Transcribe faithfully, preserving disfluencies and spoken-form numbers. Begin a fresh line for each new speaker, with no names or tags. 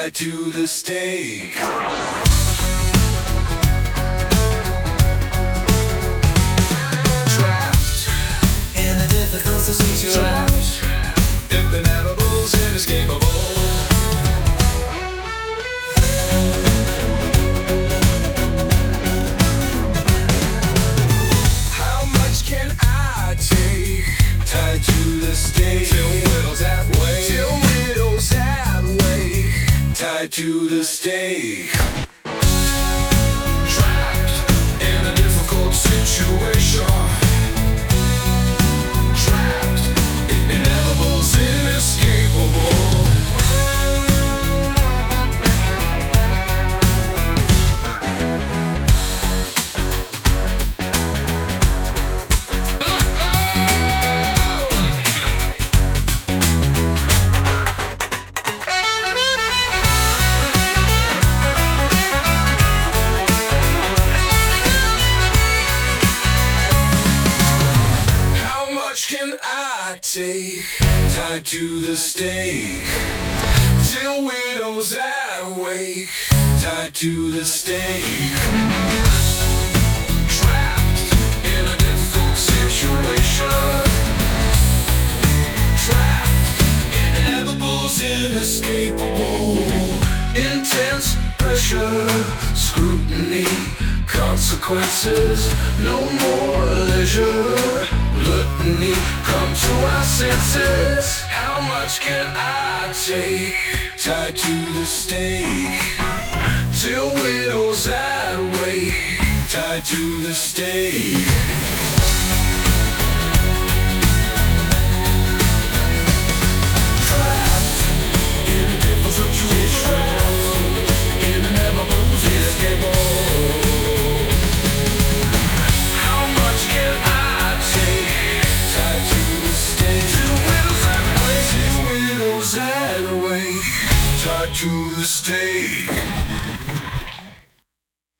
tied to the stake. Trapped
In a difficult situation,
if the inevitable's inescapable. How much can I take? Tied to the stake. Till widow's halfway. Till widow's halfway. Tied to the stake. Trapped in a difficult situation. Trapped, inevitable's inescapable. How much can I take? Tied to the stake. Till widow's at wake. Tied to the stake. Trapped in a difficult situation. Trapped, inevitable's inescapable. Intense pressure, scrutiny, consequences, no more leisure. Gluttony, come to our senses. How much can I take? Tied to the stake. Till widow's at wake. Tied to the stake. Trapped in a difficult situation. Inevitable's inescapable. How much can I take? Tied to the stake. Till widow's at wake. Till widow's at wake. Tied to the stake.